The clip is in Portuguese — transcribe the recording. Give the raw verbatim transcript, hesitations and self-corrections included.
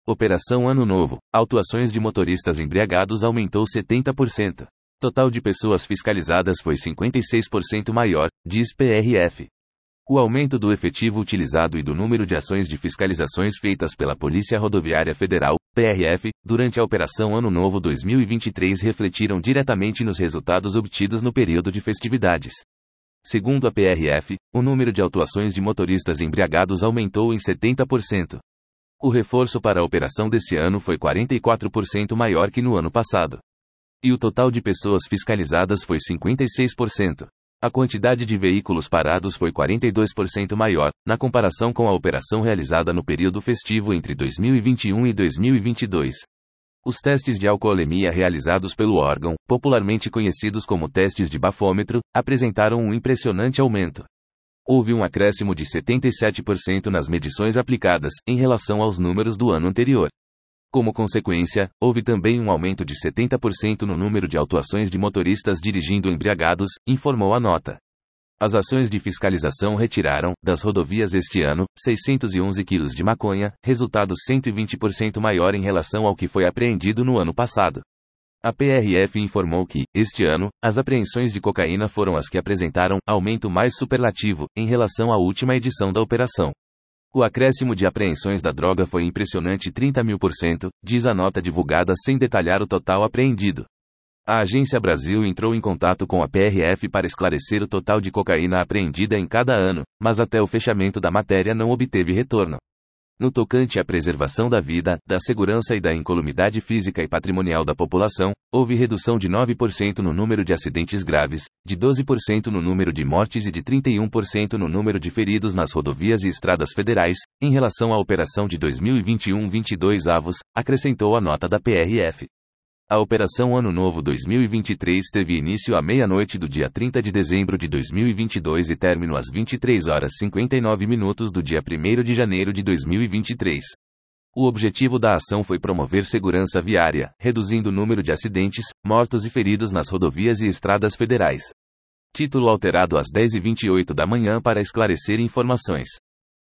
Operação Ano Novo. Autuações de motoristas embriagados aumentou setenta por cento. Total de pessoas fiscalizadas foi cinquenta e seis por cento maior, diz P R F. O aumento do efetivo utilizado e do número de ações de fiscalizações feitas pela Polícia Rodoviária Federal, P R F, durante a Operação Ano Novo dois mil e vinte e três refletiram diretamente nos resultados obtidos no período de festividades. Segundo a P R F, o número de autuações de motoristas embriagados aumentou em setenta por cento. O reforço para a operação desse ano foi quarenta e quatro por cento maior que no ano passado. E o total de pessoas fiscalizadas foi cinquenta e seis por cento. A quantidade de veículos parados foi quarenta e dois por cento maior, na comparação com a operação realizada no período festivo entre dois mil e vinte e um e dois mil e vinte e dois. Os testes de alcoolemia realizados pelo órgão, popularmente conhecidos como testes de bafômetro, apresentaram um impressionante aumento. Houve um acréscimo de setenta e sete por cento nas medições aplicadas, em relação aos números do ano anterior. Como consequência, houve também um aumento de setenta por cento no número de autuações de motoristas dirigindo embriagados, informou a nota. As ações de fiscalização retiraram, das rodovias este ano, seiscentos e onze quilos de maconha, resultado cento e vinte por cento maior em relação ao que foi apreendido no ano passado. A P R F informou que, este ano, as apreensões de cocaína foram as que apresentaram aumento mais superlativo, em relação à última edição da operação. O acréscimo de apreensões da droga foi impressionante trinta mil por cento, diz a nota divulgada sem detalhar o total apreendido. A Agência Brasil entrou em contato com a P R F para esclarecer o total de cocaína apreendida em cada ano, mas até o fechamento da matéria não obteve retorno. No tocante à preservação da vida, da segurança e da incolumidade física e patrimonial da população, houve redução de nove por cento no número de acidentes graves, de doze por cento no número de mortes e de trinta e um por cento no número de feridos nas rodovias e estradas federais, em relação à operação de dois mil e vinte e um vinte e dois avos, acrescentou a nota da P R F. A Operação Ano Novo dois mil e vinte e três teve início à meia-noite do dia trinta de dezembro de dois mil e vinte e dois e término às vinte e três horas e cinquenta e nove minutos do dia primeiro de janeiro de dois mil e vinte e três. O objetivo da ação foi promover segurança viária, reduzindo o número de acidentes, mortos e feridos nas rodovias e estradas federais. Título alterado às dez e vinte e oito da manhã para esclarecer informações.